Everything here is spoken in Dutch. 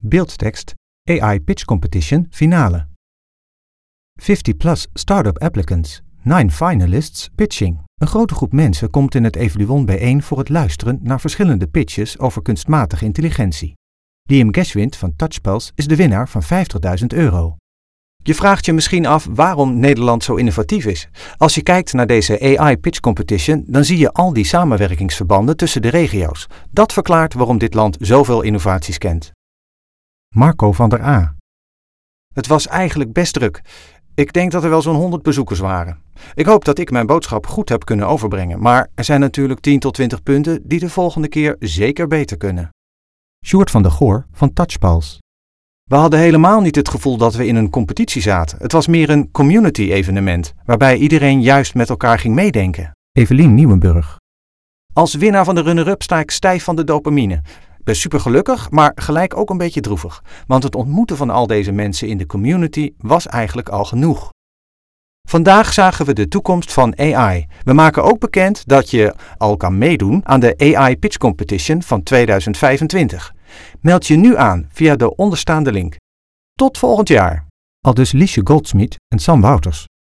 Beeldtekst AI Pitch Competition Finale. 50+ Startup Applicants, 9 finalists pitching. Een grote groep mensen komt in het Evaluon bijeen voor het luisteren naar verschillende pitches over kunstmatige intelligentie. Liam Geschwind van Touchpulse is de winnaar van €50.000. Je vraagt je misschien af waarom Nederland zo innovatief is. Als je kijkt naar deze AI Pitch Competition, dan zie je al die samenwerkingsverbanden tussen de regio's. Dat verklaart waarom dit land zoveel innovaties kent. Marco van der A. Het was eigenlijk best druk. Ik denk dat er wel zo'n 100 bezoekers waren. Ik hoop dat ik mijn boodschap goed heb kunnen overbrengen, maar er zijn natuurlijk 10 tot 20 punten die de volgende keer zeker beter kunnen. Sjoerd van der Goor van Touchpulse. We hadden helemaal niet het gevoel dat we in een competitie zaten. Het was meer een community-evenement, waarbij iedereen juist met elkaar ging meedenken. Evelien Nieuwenburg. Als winnaar van de runner-up sta ik stijf van de dopamine. Ik ben super gelukkig, maar gelijk ook een beetje droevig. Want het ontmoeten van al deze mensen in de community was eigenlijk al genoeg. Vandaag zagen we de toekomst van AI. We maken ook bekend dat je al kan meedoen aan de AI Pitch Competition van 2025. Meld je nu aan via de onderstaande link. Tot volgend jaar. Aldus Liesje Goldsmit en Sam Wouters.